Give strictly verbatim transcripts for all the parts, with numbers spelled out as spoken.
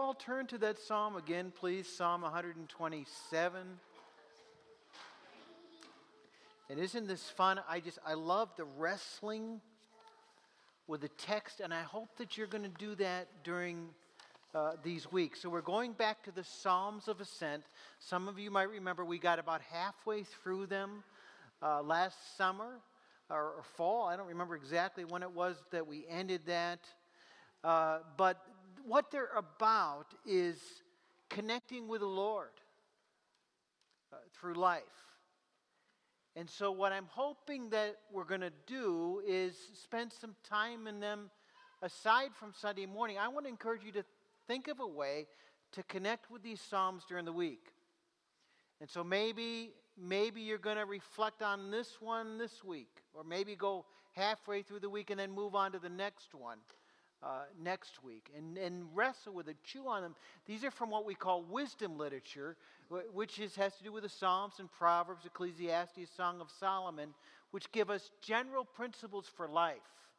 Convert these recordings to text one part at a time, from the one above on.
all turn to that psalm again, please? Psalm one twenty-seven. And isn't this fun? I just, I love the wrestling with the text, and I hope that you're going to do that during uh, these weeks. So we're going back to the Psalms of Ascent. Some of you might remember we got about halfway through them uh, last summer or, or fall. I don't remember exactly when it was that we ended that. Uh, but what they're about is connecting with the Lord uh, through life. And so what I'm hoping that we're going to do is spend some time in them aside from Sunday morning. I want to encourage you to think of a way to connect with these Psalms during the week. And so maybe maybe you're going to reflect on this one this week, or maybe go halfway through the week and then move on to the next one uh, next week, and, and wrestle with it, chew on them. These are from what we call wisdom literature, which is, has to do with the Psalms and Proverbs, Ecclesiastes, Song of Solomon, which give us general principles for life.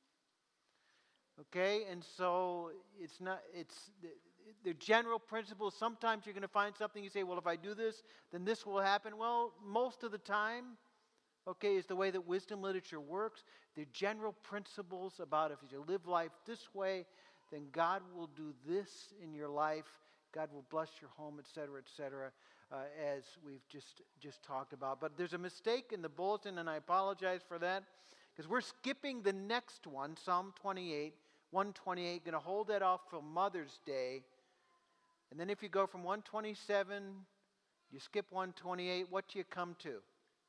Okay, and so it's not, it's, they're general principles. Sometimes you're going to find something you say, well, if I do this, then this will happen. Well, most of the time, okay, is the way that wisdom literature works. They're general principles about if you live life this way, then God will do this in your life. God will bless your home, et cetera, et cetera, uh, as we've just, just talked about. But there's a mistake in the bulletin, and I apologize for that, because we're skipping the next one, Psalm twenty-eight, one twenty-eight, going to hold that off for Mother's Day. And then if you go from one twenty-seven, you skip one twenty-eight, what do you come to?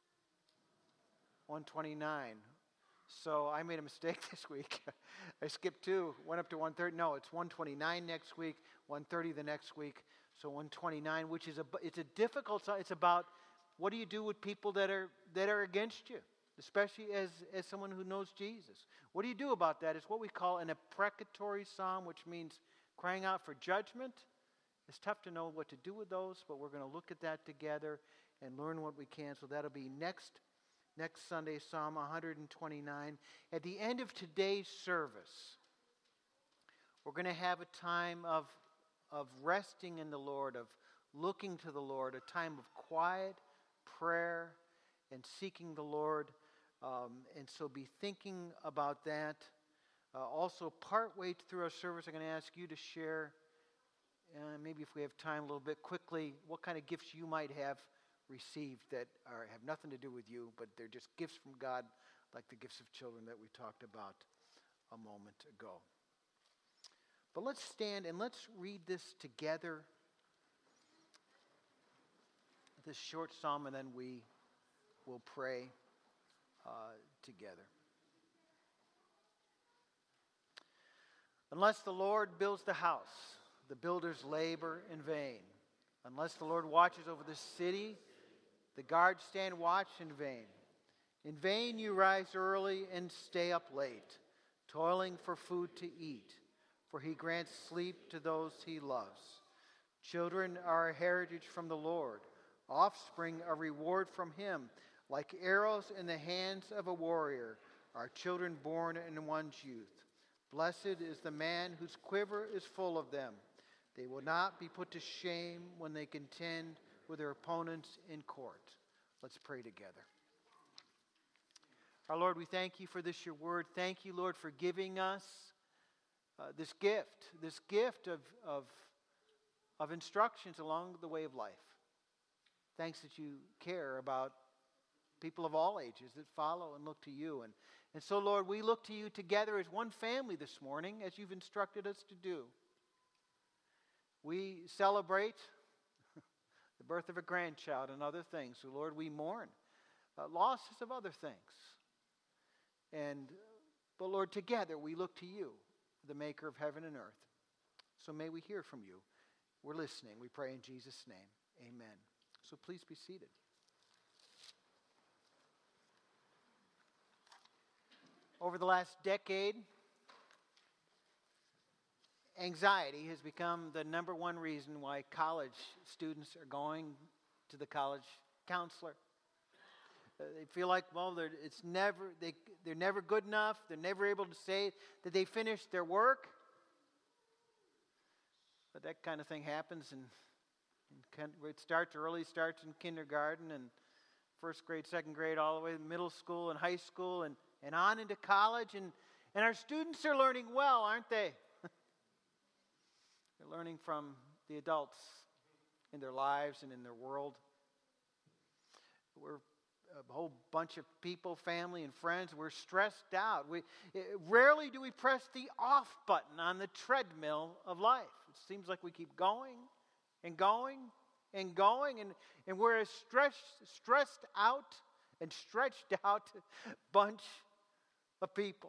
one twenty-nine. So I made a mistake this week. I skipped two, went up to one thirty. No, it's one twenty-nine next week, one thirty the next week. So one twenty-nine, which is a, it's a difficult, it's about what do you do with people that are that are against you, especially as, as someone who knows Jesus. What do you do about that? It's what we call an imprecatory psalm, which means crying out for judgment. It's tough to know what to do with those, but we're going to look at that together and learn what we can. So that'll be next Next Sunday, Psalm one twenty-nine. At the end of today's service, we're going to have a time of, of resting in the Lord, of looking to the Lord, a time of quiet prayer and seeking the Lord. Um, and so be thinking about that. Uh, also, partway through our service, I'm going to ask you to share, uh, maybe if we have time a little bit quickly, what kind of gifts you might have received that are, have nothing to do with you, but they're just gifts from God, like the gifts of children that we talked about a moment ago. But let's stand and let's read this together, this short psalm, and then we will pray uh, together. Unless the Lord builds the house, the builders labor in vain. Unless the Lord watches over the city, the guards stand watch in vain. In vain you rise early and stay up late, toiling for food to eat, for he grants sleep to those he loves. Children are a heritage from the Lord, offspring a reward from him. Like arrows in the hands of a warrior are children born in one's youth. Blessed is the man whose quiver is full of them. They will not be put to shame when they contend with their opponents in court. Let's pray together. Our Lord, we thank you for this, your word. Thank you, Lord, for giving us uh, this gift, this gift of, of, of instructions along the way of life. Thanks that you care about people of all ages that follow and look to you. And, and so, Lord, we look to you together as one family this morning, as you've instructed us to do. We celebrate the birth of a grandchild and other things. So, Lord, we mourn uh, losses of other things. And, but, Lord, together we look to you, the maker of heaven and earth. So may we hear from you. We're listening. We pray in Jesus' name. Amen. So please be seated. Over the last decade, anxiety has become the number one reason why college students are going to the college counselor. Uh, they feel like, well, they're, it's never, they, they're never good enough. They're never able to say that they finished their work. But that kind of thing happens, and, and it starts early, starts in kindergarten and first grade, second grade, all the way to middle school and high school, and, and on into college. And, and our students are learning well, aren't they? They're learning from the adults in their lives and in their world. We're a whole bunch of people, family and friends. We're stressed out. We rarely do we press the off button on the treadmill of life. It seems like we keep going and going and going, and, and we're a stressed, stressed out and stretched out bunch of people.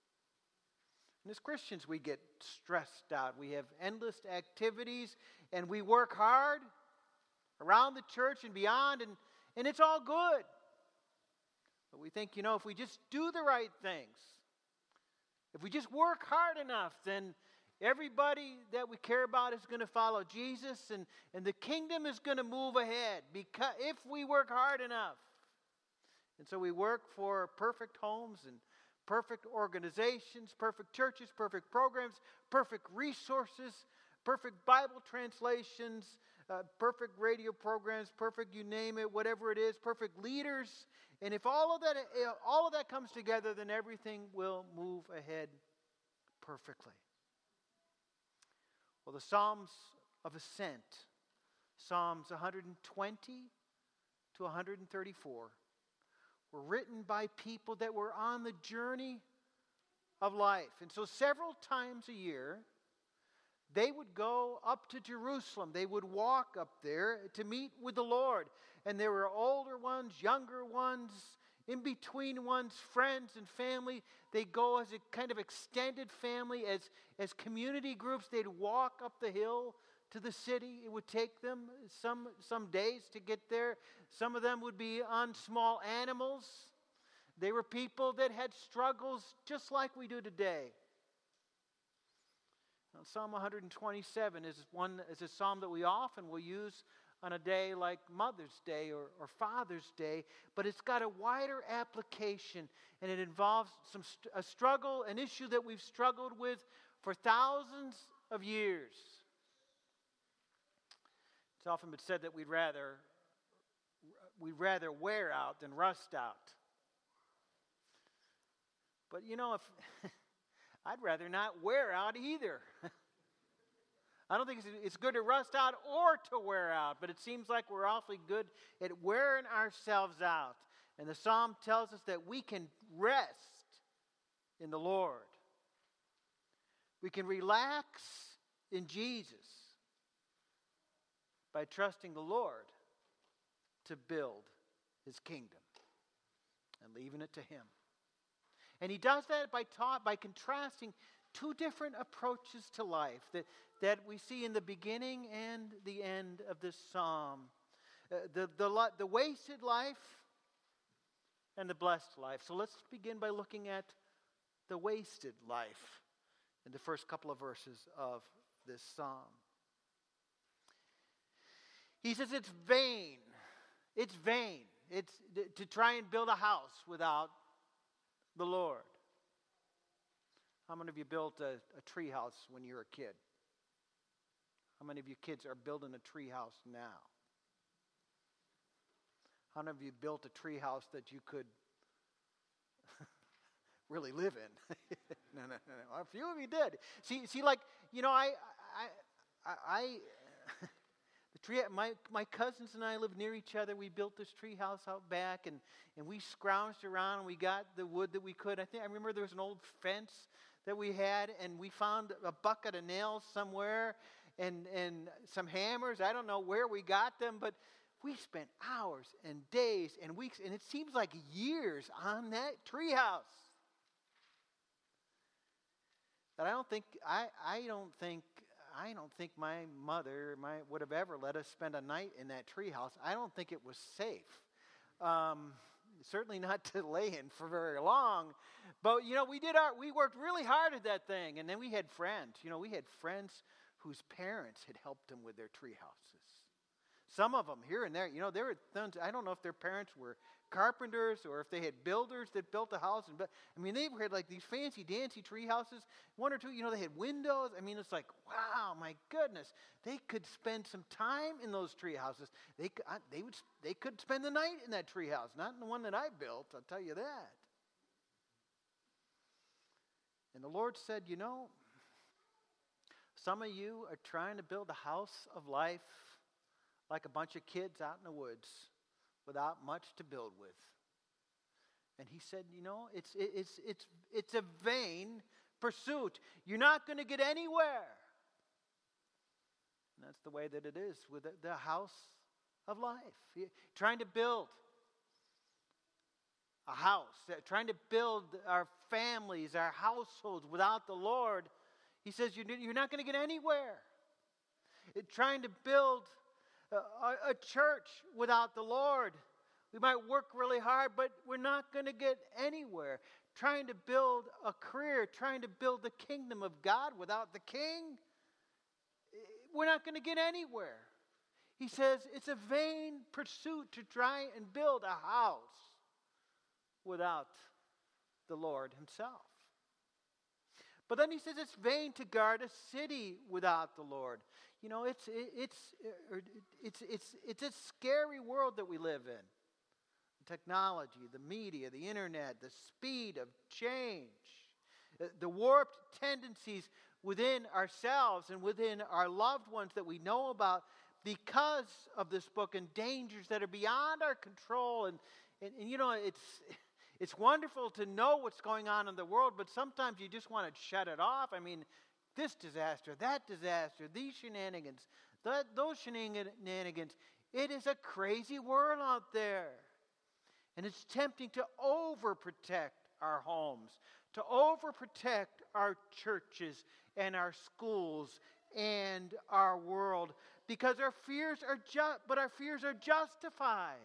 And as Christians, we get stressed out. We have endless activities, and we work hard around the church and beyond, and, and it's all good. But we think, you know, if we just do the right things, if we just work hard enough, then everybody that we care about is going to follow Jesus, and, and the kingdom is going to move ahead because if we work hard enough. And so we work for perfect homes and perfect organizations, perfect churches, perfect programs, perfect resources, perfect Bible translations, uh, perfect radio programs, perfect you name it, whatever it is, perfect leaders. And if all of that, all of that comes together, then everything will move ahead perfectly. Well, the Psalms of Ascent, Psalms one twenty to one thirty-four, were written by people that were on the journey of life. And so several times a year, they would go up to Jerusalem. They would walk up there to meet with the Lord. And there were older ones, younger ones, in-between ones, friends and family. They go as a kind of extended family, as, as community groups. They'd walk up the hill to the city. It would take them some, some days to get there. Some of them would be on small animals. They were people that had struggles just like we do today. Now, Psalm one twenty-seven is one is a psalm that we often will use on a day like Mother's Day or, or Father's Day, but it's got a wider application, and it involves some st- a struggle, an issue that we've struggled with for thousands of years. It's often been said that we'd rather we'd rather wear out than rust out. But you know, if I'd rather not wear out either. I don't think it's, it's good to rust out or to wear out, but it seems like we're awfully good at wearing ourselves out. And the psalm tells us that we can rest in the Lord. We can relax in Jesus by trusting the Lord to build His kingdom and leaving it to Him. And He does that by ta- by contrasting two different approaches to life that, that we see in the beginning and the end of this psalm. Uh, the, the, the wasted life and the blessed life. So let's begin by looking at the wasted life in the first couple of verses of this psalm. He says it's vain. It's vain. It's to try and build a house without the Lord. How many of you built a, a tree house when you were a kid? How many of you kids are building a tree house now? How many of you built a tree house that you could really live in? no, no, no, no. A few of you did. See, see, like you know, I, I, I, I the tree. My my cousins and I lived near each other. We built this tree house out back, and and we scrounged around and we got the wood that we could. I think I remember there was an old fence that we had, and we found a bucket of nails somewhere and, and some hammers. I don't know where we got them, but we spent hours and days and weeks, and it seems like years on that treehouse. But I don't think I, I don't think I don't think my mother my would have ever let us spend a night in that treehouse. I don't think it was safe. Um, Certainly not to lay in for very long. But, you know, we did our, we worked really hard at that thing. And then we had friends. You know, we had friends whose parents had helped them with their tree houses. Some of them here and there, you know, there were tons, I don't know if their parents were carpenters or if they had builders that built a house. And I mean, they had like these fancy dancy tree houses. One or two, you know, they had windows. I mean, it's like, wow, my goodness. They could spend some time in those tree houses. They, could- I- they, would, they could spend the night in that tree house, not in the one that I built, I'll tell you that. And the Lord said, you know, some of you are trying to build a house of life like a bunch of kids out in the woods without much to build with. And he said, you know, it's, it's, it's, it's a vain pursuit. You're not going to get anywhere. And that's the way that it is with the, the house of life. Trying to build a house, trying to build our families, our households without the Lord. He says, you're not going to get anywhere. It, trying to build a, a church without the Lord. We might work really hard, but we're not going to get anywhere. Trying to build a career, trying to build the kingdom of God without the king, we're not going to get anywhere. He says it's a vain pursuit to try and build a house without the Lord himself. But then he says it's vain to guard a city without the Lord. You know, it's it's it's it's it's a scary world that we live in. The technology, the media, the internet, the speed of change, the warped tendencies within ourselves and within our loved ones that we know about because of this book, and dangers that are beyond our control. And and, and you know, it's It's wonderful to know what's going on in the world, but sometimes you just want to shut it off. I mean, this disaster, that disaster, these shenanigans, that, those shenanigans. It is a crazy world out there. And it's tempting to overprotect our homes, to overprotect our churches and our schools and our world, because our fears are just, but our fears are justified.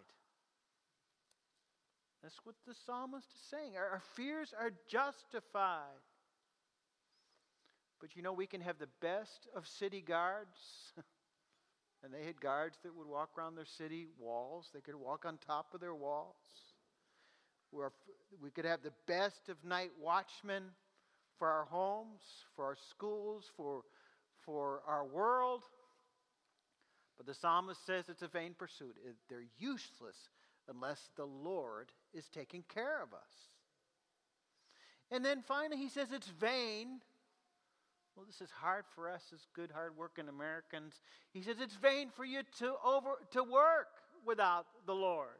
That's what the psalmist is saying. Our, our fears are justified. But you know, we can have the best of city guards. And they had guards that would walk around their city walls. They could walk on top of their walls. We're, we could have the best of night watchmen for our homes, for our schools, for, for our world. But the psalmist says it's a vain pursuit. It, they're useless unless the Lord is taking care of us. And then finally he says it's vain. Well, this is hard for us as good, hard-working Americans. He says it's vain for you to over to work without the Lord.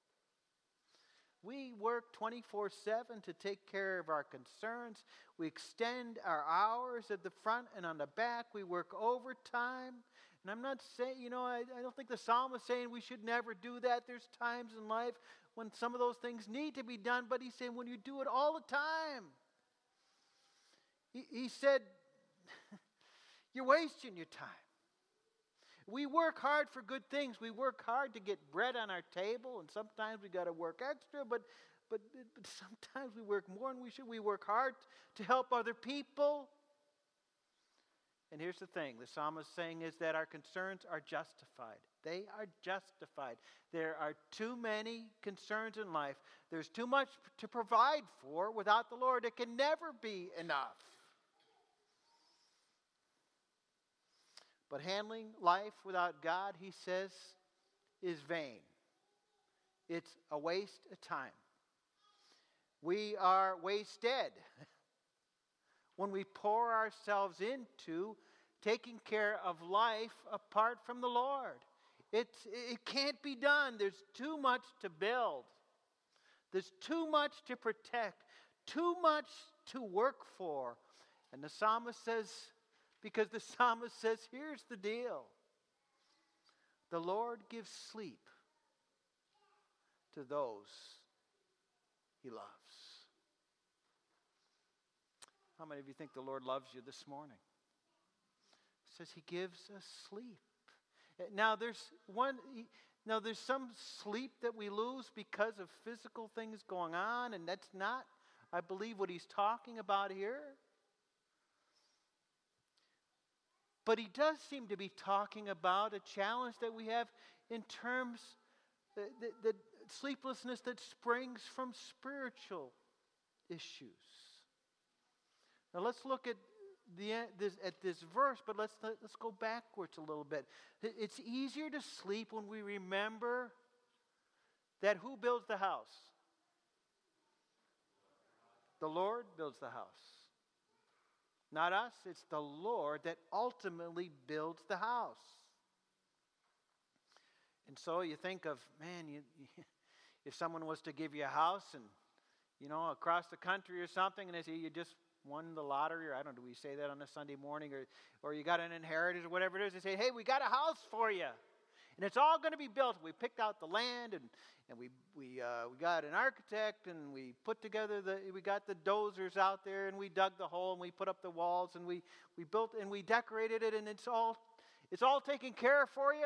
We work twenty-four seven to take care of our concerns. We extend our hours at the front and on the back. We work overtime. And I'm not saying, you know, I, I don't think the psalmist is saying we should never do that. There's times in life when some of those things need to be done, but he's saying when you do it all the time, he, he said, you're wasting your time. We work hard for good things. We work hard to get bread on our table, and sometimes we got to work extra, but, but, but sometimes we work more than we should. We work hard to help other people. And here's the thing, the psalmist saying is that our concerns are justified. They are justified. There are too many concerns in life. There's too much to provide for without the Lord. It can never be enough. But handling life without God, he says, is vain. It's a waste of time. We are wasted when we pour ourselves into taking care of life apart from the Lord. It's, it can't be done. There's too much to build. There's too much to protect. Too much to work for. And the psalmist says, because the psalmist says, here's the deal. The Lord gives sleep to those he loves. How many of you think the Lord loves you this morning? It says he gives us sleep. Now there's one now there's some sleep that we lose because of physical things going on, and that's not, I believe, what he's talking about here. But he does seem to be talking about a challenge that we have in terms the, the, the sleeplessness that springs from spiritual issues. Now let's look at the this, at this verse, but let's let's go backwards a little bit. It's easier to sleep when we remember that who builds the house? The Lord builds the house. Not us, it's the Lord that ultimately builds the house. And so you think of, man, you, you, if someone was to give you a house and, you know, across the country or something, and they say you just won the lottery, or I don't know, do we say that on a Sunday morning, or, or you got an inheritance or whatever it is, they say, hey, we got a house for you. And it's all going to be built. We picked out the land, and, and we we uh, we got an architect, and we put together the we got the dozers out there, and we dug the hole, and we put up the walls, and we, we built and we decorated it, and it's all it's all taken care of for you.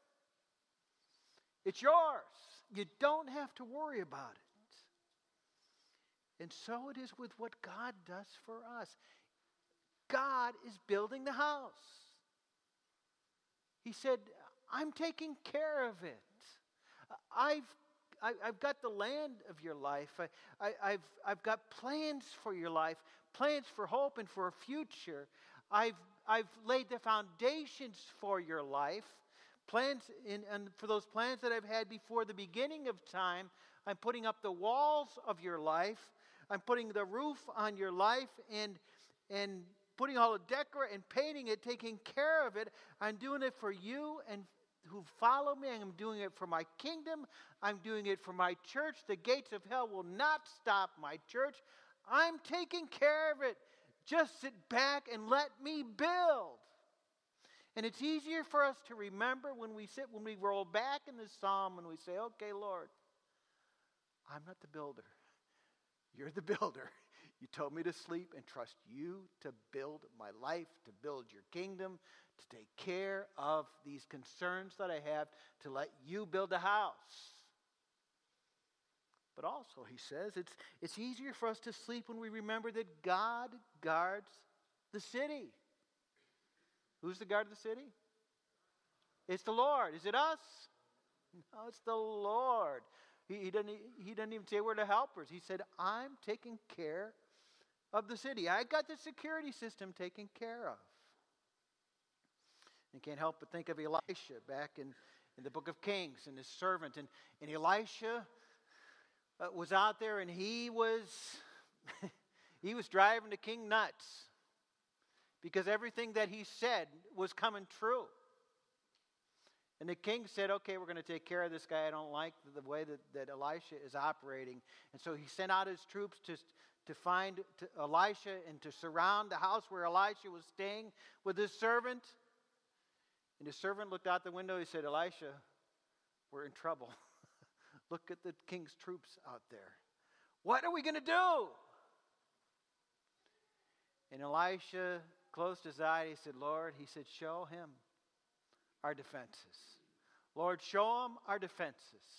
It's yours. You don't have to worry about it. And so it is with what God does for us. God is building the house. He said, I'm taking care of it. I've, I, I've got the land of your life. I, I, I've, I've got plans for your life, plans for hope and for a future. I've, I've laid the foundations for your life, plans in, and for those plans that I've had before the beginning of time. I'm putting up the walls of your life. I'm putting the roof on your life and and putting all the decor and painting it, taking care of it. I'm doing it for you and who follow me. I'm doing it for my kingdom. I'm doing it for my church. The gates of hell will not stop my church. I'm taking care of it. Just sit back and let me build. And it's easier for us to remember when we sit, when we roll back in the psalm and we say, okay, Lord, I'm not the builder. You're the builder. You told me to sleep and trust you to build my life, to build your kingdom, to take care of these concerns that I have, to let you build a house. But also, he says, it's, it's easier for us to sleep when we remember that God guards the city. Who's the guard of the city? It's the Lord. Is it us? No, it's the Lord. He, he, doesn't, he doesn't even say we're the helpers. He said, I'm taking care of the city. I got the security system taken care of. You can't help but think of Elisha back in, in the book of Kings and his servant. And, and Elisha uh, was out there and he was, he was driving the king nuts because everything that he said was coming true. And the king said, okay, we're going to take care of this guy. I don't like the way that, that Elisha is operating. And so he sent out his troops to, to find to Elisha and to surround the house where Elisha was staying with his servant. And his servant looked out the window. He said, Elisha, we're in trouble. Look at the king's troops out there. What are we going to do? And Elisha closed his eye. He said, Lord, he said, show him our defenses. Lord, show him our defenses.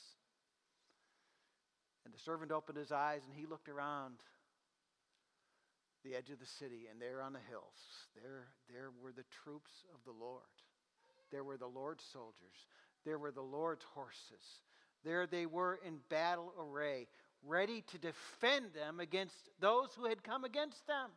And the servant opened his eyes and he looked around the edge of the city, and there on the hills, there, there were the troops of the Lord. There were the Lord's soldiers. There were the Lord's horses. There they were in battle array, ready to defend them against those who had come against them.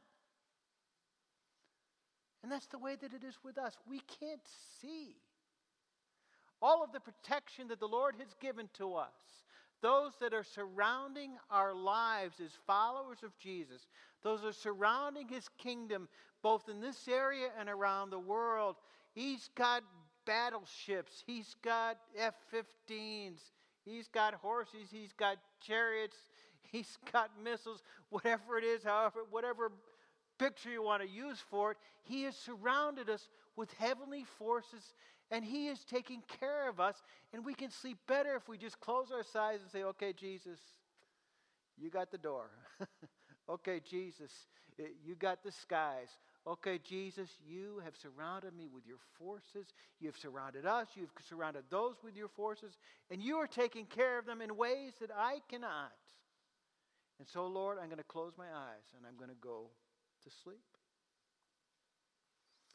And that's the way that it is with us. We can't see all of the protection that the Lord has given to us. Those that are surrounding our lives as followers of Jesus. Those that are surrounding his kingdom, both in this area and around the world. He's got battleships. He's got F fifteens. He's got horses. He's got chariots. He's got missiles. Whatever it is, however, whatever picture you want to use for it, he has surrounded us with heavenly forces, and he is taking care of us, and we can sleep better if we just close our eyes and say, okay, Jesus, you got the door. Okay, Jesus, you got the skies. Okay, Jesus, you have surrounded me with your forces. You have surrounded us. You've surrounded those with your forces, and you are taking care of them in ways that I cannot. And so, Lord, I'm going to close my eyes, and I'm going to go to sleep.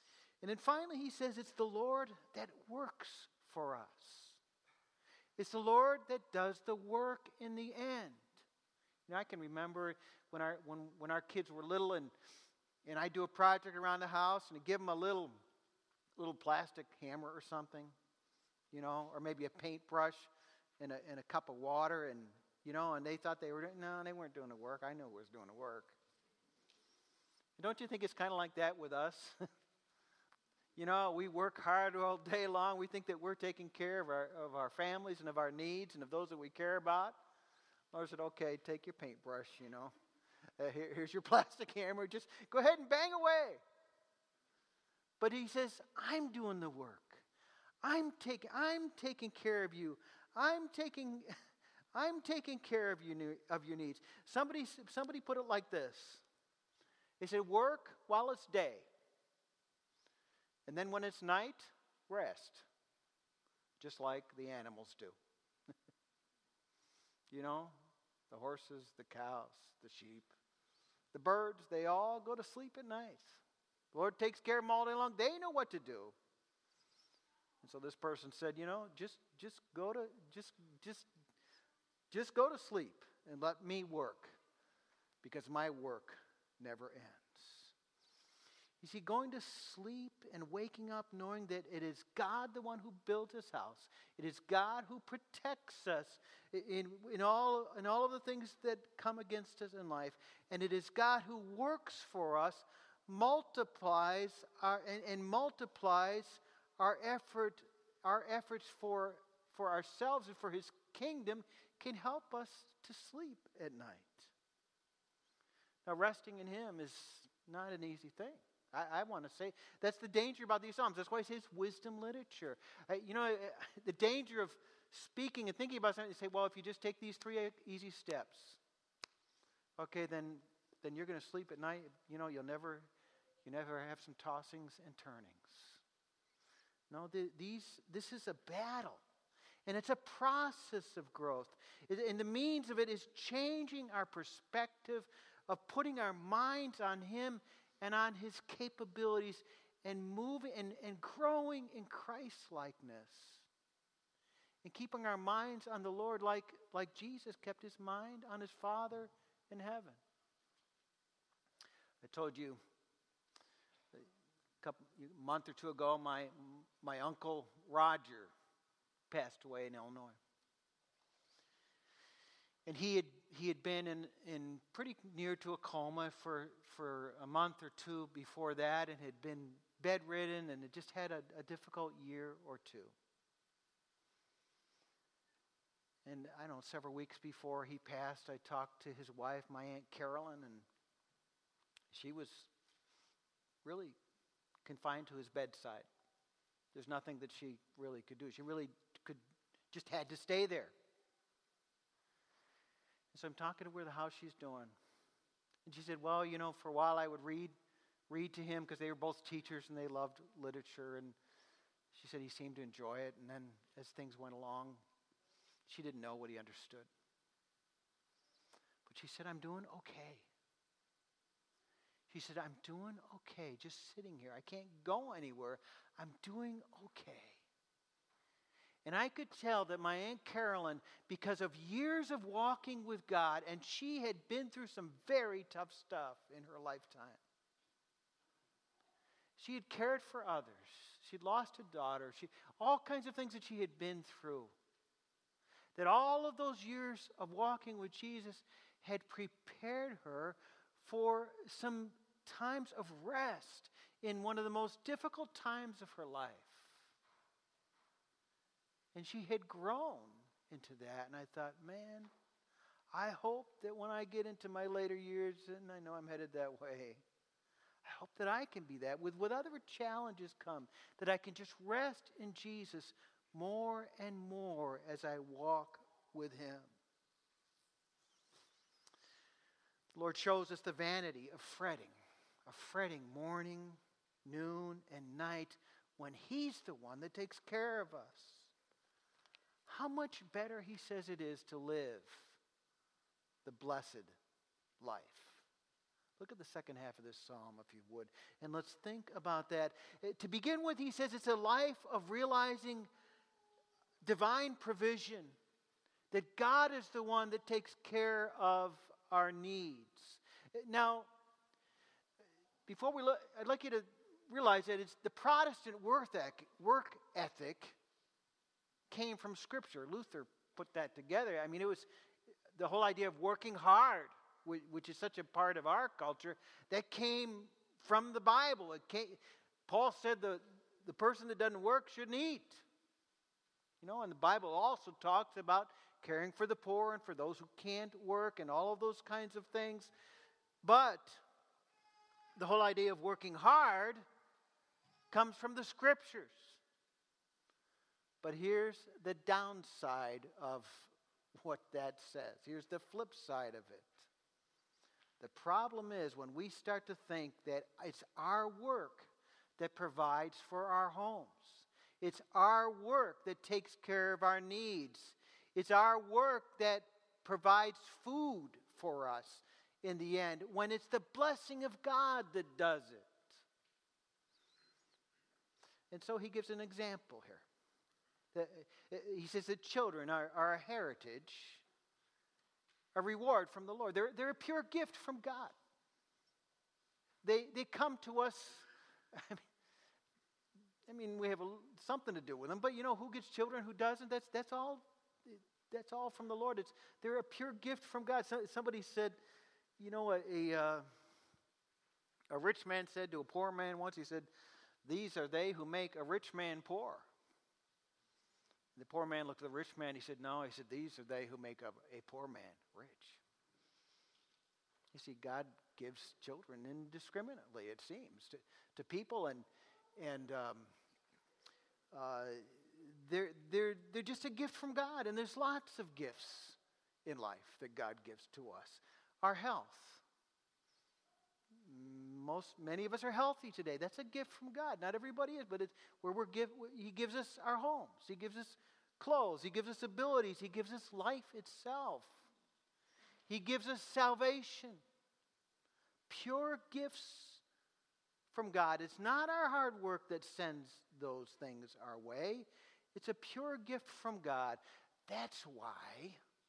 And then finally he says it's the Lord that works for us. It's the Lord that does the work in the end. You know, I can remember when our when when our kids were little, and and I do a project around the house, and I give them a little little plastic hammer or something, you know, or maybe a paintbrush and a and a cup of water, and you know, and they thought they were doing, no, they weren't doing the work. I knew who was doing the work. Don't you think it's kind of like that with us? You know, we work hard all day long. We think that we're taking care of our of our families and of our needs and of those that we care about. Lord said, okay, take your paintbrush, you know. Uh, here, here's your plastic hammer. Just go ahead and bang away. But he says, I'm doing the work. I'm taking I'm taking care of you. I'm taking I'm taking care of you of your needs. Somebody somebody put it like this. They said, work while it's day. And then when it's night, rest. Just like the animals do. You know, the horses, the cows, the sheep, the birds, they all go to sleep at night. The Lord takes care of them all day long. They know what to do. And so this person said, you know, just just go to just just just go to sleep and let me work, because my work never ends. You see, going to sleep and waking up knowing that it is God the one who built his house. It is God who protects us in, in, all, in all of the things that come against us in life. And it is God who works for us, multiplies our, and, and multiplies our effort, our efforts for, for ourselves and for his kingdom, can help us to sleep at night. Now, resting in him is not an easy thing. I, I want to say that's the danger about these Psalms. That's why it says wisdom literature. Uh, you know, uh, the danger of speaking and thinking about something, you say, well, if you just take these three easy steps, okay, then then you're going to sleep at night. You know, you'll never, you never have some tossings and turnings. No, the, these this is a battle. And it's a process of growth. It, and the means of it is changing our perspective, of putting our minds on him and on his capabilities, and moving and, and growing in Christ-likeness. And keeping our minds on the Lord like, like Jesus kept his mind on his Father in heaven. I told you a couple a month or two ago, my my uncle Roger passed away in Illinois. And he had he had been in, in pretty near to a coma for, for a month or two before that, and had been bedridden, and had just had a, a difficult year or two. And I don't know, several weeks before he passed, I talked to his wife, my Aunt Carolyn, and she was really confined to his bedside. There's nothing that she really could do. She really could, just had to stay there. And so I'm talking to her how she's doing. And she said, well, you know, for a while I would read read to him, because they were both teachers and they loved literature. And she said he seemed to enjoy it. And then as things went along, she didn't know what he understood. But she said, I'm doing okay. She said, I'm doing okay, just sitting here. I can't go anywhere. I'm doing okay. And I could tell that my Aunt Carolyn, because of years of walking with God, and she had been through some very tough stuff in her lifetime. She had cared for others. She'd lost a daughter. She, all kinds of things that she had been through. That all of those years of walking with Jesus had prepared her for some times of rest in one of the most difficult times of her life. And she had grown into that. And I thought, man, I hope that when I get into my later years, and I know I'm headed that way, I hope that I can be that. With whatever challenges come, that I can just rest in Jesus more and more as I walk with him. The Lord shows us the vanity of fretting, of fretting morning, noon, and night, when he's the one that takes care of us. How much better, he says, it is to live the blessed life. Look at the second half of this psalm, if you would, and let's think about that. Uh, To begin with, he says it's a life of realizing divine provision, that God is the one that takes care of our needs. Now, before we look, I'd like you to realize that it's the Protestant work ethic, work ethic came from Scripture. Luther put that together. I mean, it was the whole idea of working hard, which is such a part of our culture, that came from the Bible. It came, Paul said the, the person that doesn't work shouldn't eat. You know, and the Bible also talks about caring for the poor and for those who can't work and all of those kinds of things. But the whole idea of working hard comes from the Scriptures. But here's the downside of what that says. Here's the flip side of it. The problem is when we start to think that it's our work that provides for our homes. It's our work that takes care of our needs. It's our work that provides food for us in the end, when it's the blessing of God that does it. And so he gives an example here. The- He says that children are, are a heritage, a reward from the Lord. They're, they're a pure gift from God. They, they come to us, I mean, I mean, we have a, something to do with them, but you know, who gets children, who doesn't? That's, that's, all, that's all from the Lord. It's, they're a pure gift from God. So, somebody said, you know, a, a, uh, a rich man said to a poor man once, he said, "These are they who make a rich man poor." The poor man looked at the rich man. He said, "No." He said, "These are they who make a, a poor man rich." You see, God gives children indiscriminately, it seems, to, to people, and and um, uh, they're they're they're just a gift from God. And there's lots of gifts in life that God gives to us. Our health. Most many of us are healthy today. That's a gift from God. Not everybody is, but it's where we're give. He gives us our homes. He gives us clothes. He gives us abilities. He gives us life itself. He gives us salvation. Pure gifts from God. It's not our hard work that sends those things our way. It's a pure gift from God. That's why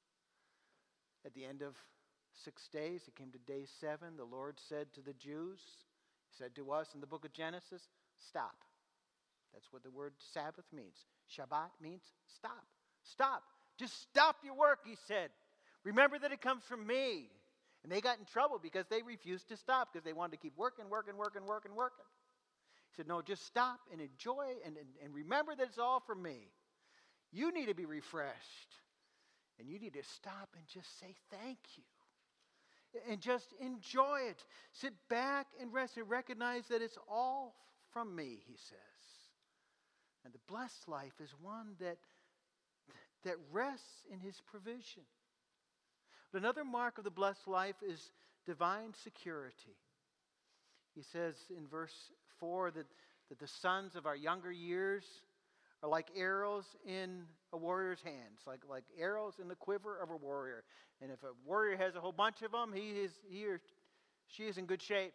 at the end of six days, it came to day seven, the Lord said to the Jews, he said to us in the book of Genesis, stop. That's what the word Sabbath means. Shabbat means stop. Stop. Just stop your work, he said. Remember that it comes from me. And they got in trouble because they refused to stop, because they wanted to keep working, working, working, working, working. He said, no, just stop and enjoy and, and, and remember that it's all from me. You need to be refreshed. And you need to stop and just say thank you. And just enjoy it. Sit back and rest and recognize that it's all from me, he says. And the blessed life is one that, that rests in his provision. But another mark of the blessed life is divine security. He says in verse four that, that the sons of our younger years are like arrows in a warrior's hands, like, like arrows in the quiver of a warrior. And if a warrior has a whole bunch of them, he is he or she is in good shape.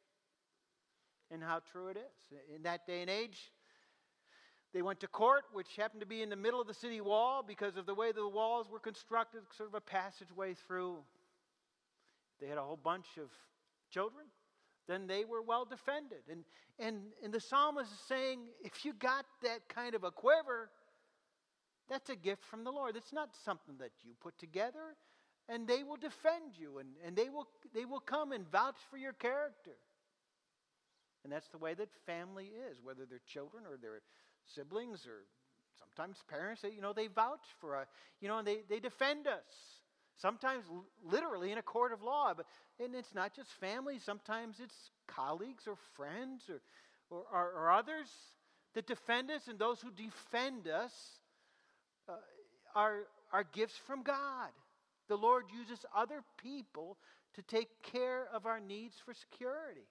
And how true it is. In that day and age, they went to court, which happened to be in the middle of the city wall because of the way the walls were constructed, sort of a passageway through. They had a whole bunch of children. Then they were well defended. And, and, and the psalmist is saying, if you got that kind of a quiver, that's a gift from the Lord. It's not something that you put together. And they will defend you. And, and they will they will come and vouch for your character. And that's the way that family is, whether they're children or they're siblings or sometimes parents. They, you know, they vouch for us. You know, and they, they defend us. Sometimes literally in a court of law. But, and it's not just family. Sometimes it's colleagues or friends or, or, or, or others that defend us. And those who defend us uh, are, are gifts from God. The Lord uses other people to take care of our needs for security.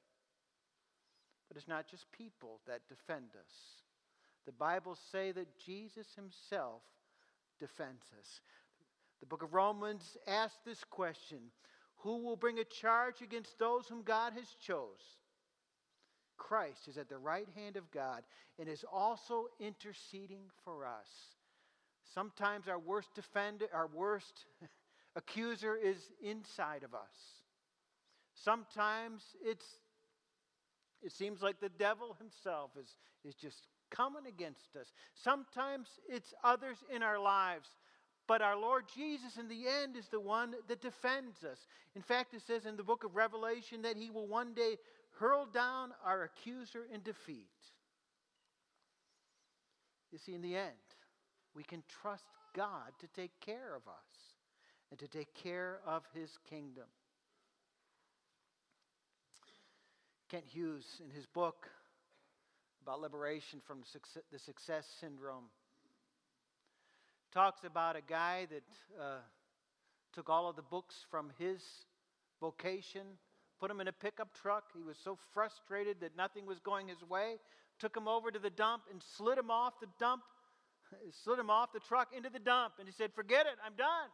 But it's not just people that defend us. The Bible says that Jesus himself defends us. The book of Romans asks this question: Who will bring a charge against those whom God has chose? Christ is at the right hand of God and is also interceding for us. Sometimes our worst defender, our worst accuser is inside of us. Sometimes it's it seems like the devil himself is, is just coming against us. Sometimes it's others in our lives. But our Lord Jesus, in the end, is the one that defends us. In fact, it says in the book of Revelation that He will one day hurl down our accuser in defeat. You see, in the end, we can trust God to take care of us and to take care of His kingdom. Kent Hughes, in his book about liberation from the success syndrome, talks about a guy that uh, took all of the books from his vocation, put them in a pickup truck. He was so frustrated that nothing was going his way, took him over to the dump and slid him off the dump, slid him off the truck into the dump. And he said, "Forget it, I'm done."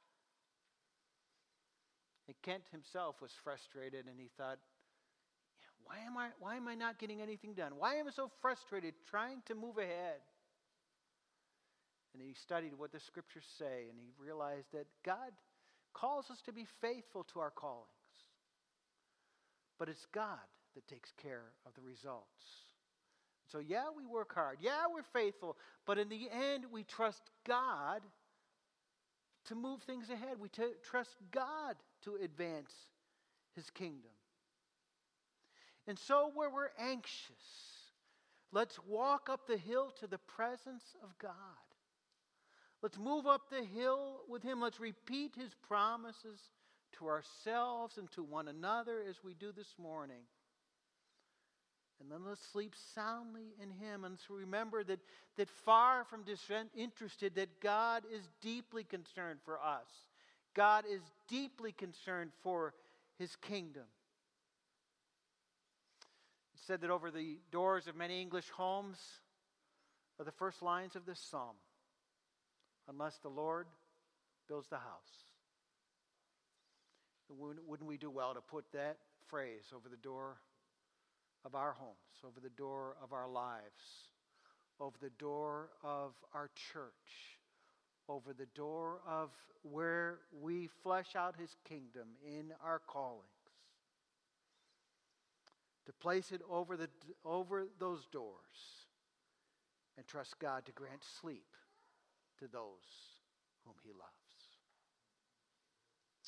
And Kent himself was frustrated, and he thought, why am I, why am I not getting anything done? Why am I so frustrated trying to move ahead? And he studied what the scriptures say, and he realized that God calls us to be faithful to our callings. But it's God that takes care of the results. So yeah, we work hard. Yeah, we're faithful. But in the end, we trust God to move things ahead. We t- trust God to advance His kingdom. And so where we're anxious, let's walk up the hill to the presence of God. Let's move up the hill with Him. Let's repeat His promises to ourselves and to one another as we do this morning. And then let's sleep soundly in Him. And so remember that, that far from disinterested, that God is deeply concerned for us. God is deeply concerned for His kingdom. It's said that over the doors of many English homes are the first lines of this psalm. Unless the Lord builds the house. Wouldn't we do well to put that phrase over the door of our homes, over the door of our lives, over the door of our church, over the door of where we flesh out His kingdom in our callings. To place it over the over those doors and trust God to grant sleep to those whom He loves.